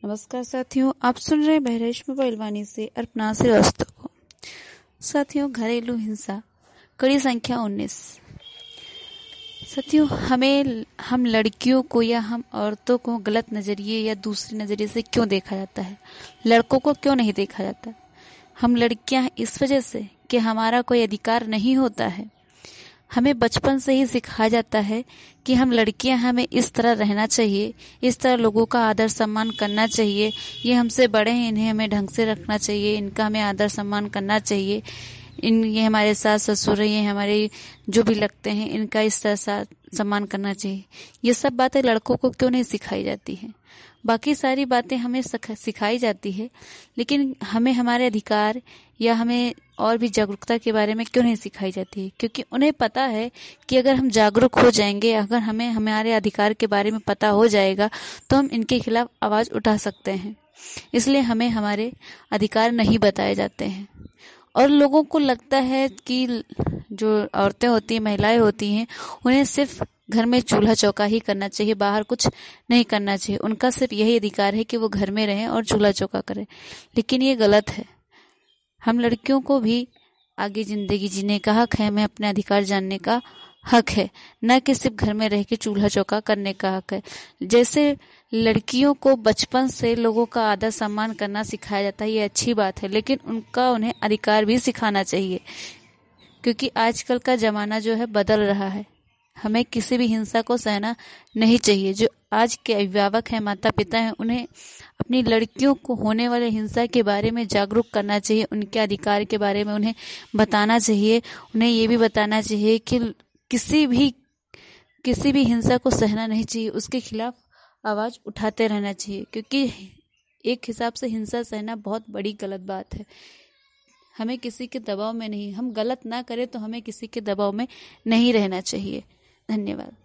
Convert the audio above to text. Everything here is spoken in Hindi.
नमस्कार साथियों, आप सुन रहे हैं बहरेश मोबाइलवानी से अर्पणा श्रीवास्तव को। साथियों, घरेलू हिंसा कड़ी संख्या 19। साथियों, हम लड़कियों को या हम औरतों को गलत नजरिए या दूसरे नजरिए से क्यों देखा जाता है? लड़कों को क्यों नहीं देखा जाता? हम लड़कियां इस वजह से कि हमारा कोई अधिकार नहीं होता है। हमें बचपन से ही सिखाया जाता है कि हम लड़कियां, हमें इस तरह रहना चाहिए, इस तरह लोगों का आदर सम्मान करना चाहिए, ये हमसे बड़े हैं, इन्हें हमें ढंग से रखना चाहिए, इनका हमें आदर सम्मान करना चाहिए, ये हमारे सास ससुर हैं, ये हमारे जो भी लगते हैं, इनका इस तरह सम्मान करना चाहिए। ये सब बातें लड़कों को क्यों नहीं सिखाई जाती हैं? बाकी सारी बातें हमें सिखाई जाती है, लेकिन हमें हमारे अधिकार या हमें और भी जागरूकता के बारे में क्यों नहीं सिखाई जाती है? क्योंकि उन्हें पता है कि अगर हम जागरूक हो जाएंगे, अगर हमें हमारे अधिकार के बारे में पता हो जाएगा, तो हम इनके खिलाफ आवाज उठा सकते हैं। इसलिए हमें हमारे अधिकार नहीं बताए जाते हैं। और लोगों को लगता है कि जो औरतें होती हैं, महिलाएं होती हैं, उन्हें सिर्फ घर में चूल्हा चौका ही करना चाहिए, बाहर कुछ नहीं करना चाहिए। उनका सिर्फ यही अधिकार है कि वो घर में रहें और चूल्हा चौका करें। लेकिन ये गलत है। हम लड़कियों को भी आगे जिंदगी जीने का हक है, हमें अपने अधिकार जानने का हक है, न कि सिर्फ घर में रह के चूल्हा चौका करने का हक है। जैसे लड़कियों को बचपन से लोगों का आदर सम्मान करना सिखाया जाता है, ये अच्छी बात है, लेकिन उन्हें अधिकार भी सिखाना चाहिए, क्योंकि आजकल का जमाना जो है बदल रहा है। हमें किसी भी हिंसा को सहना नहीं चाहिए। जो आज के अभिभावक हैं, माता पिता हैं, उन्हें अपनी लड़कियों को होने वाले हिंसा के बारे में जागरूक करना चाहिए, उनके अधिकार के बारे में उन्हें बताना चाहिए। उन्हें ये भी बताना चाहिए कि किसी भी हिंसा को सहना नहीं चाहिए, उसके खिलाफ आवाज उठाते रहना चाहिए, क्योंकि एक हिसाब से हिंसा सहना बहुत बड़ी गलत बात है। हमें किसी के दबाव में नहीं, हम गलत ना करें तो हमें किसी के दबाव में नहीं रहना चाहिए। धन्यवाद।